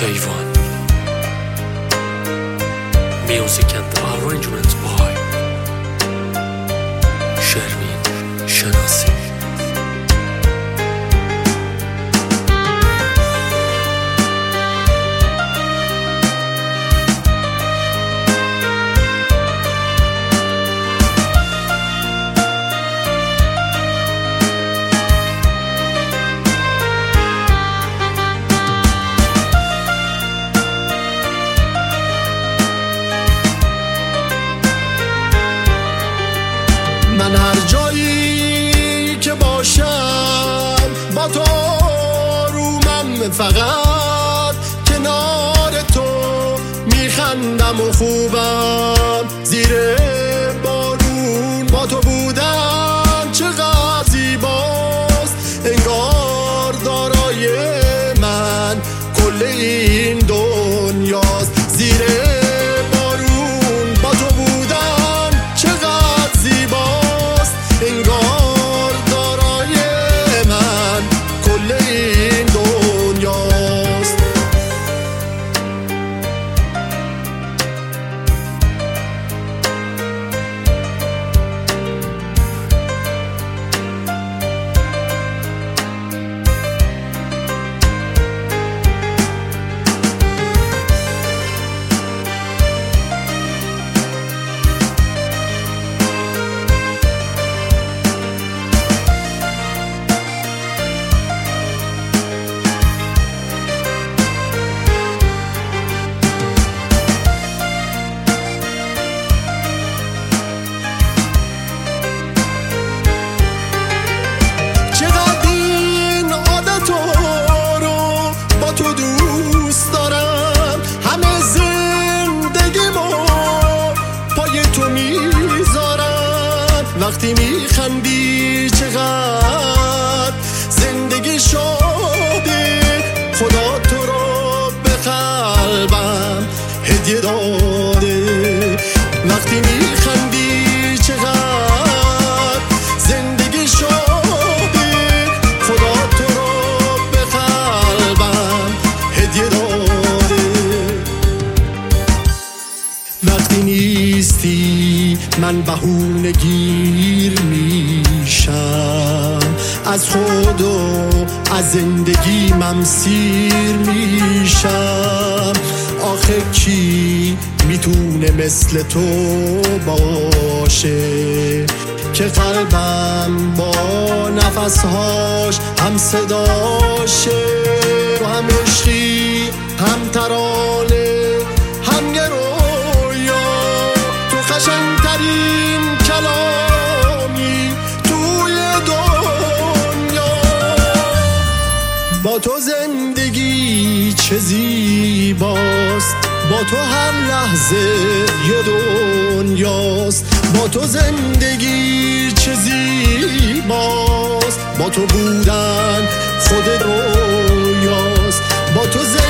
Kayvan. Music and arrangements by Shermin Shanasi. من هر جایی که باشم با تو آرومم، فقط کنار تو میخندم و خوبم. زیر بارون با تو بودن چقدر زیباست، انگار دارای من کل این دنیاست. زیر بارون با تو بودن چقدر زیباست، انگار دارای من کل این دنیاست. وقتی میخندی چقدر زندگی شده، خدا تو رو به قلبم هدیه داده. وقتی میخندی چقدر زندگی شده، خدا تو رو به قلبم هدیه داده. وقتی نیستی من بهونه گیر میشم، از خود و از زندگیم سیر میشم. آخه کی میتونه مثل تو باشه که قلبم با نفسهاش هم صداشه، و هم عشقی هم ترانه هم یه رویا. تو قشنگترین کلامی توی دنیا، با تو زندگی چه زیباست، با تو هر لحظه یه دنیاست. با تو زندگی چه زیباست، با تو بودن خود رویاست. با تو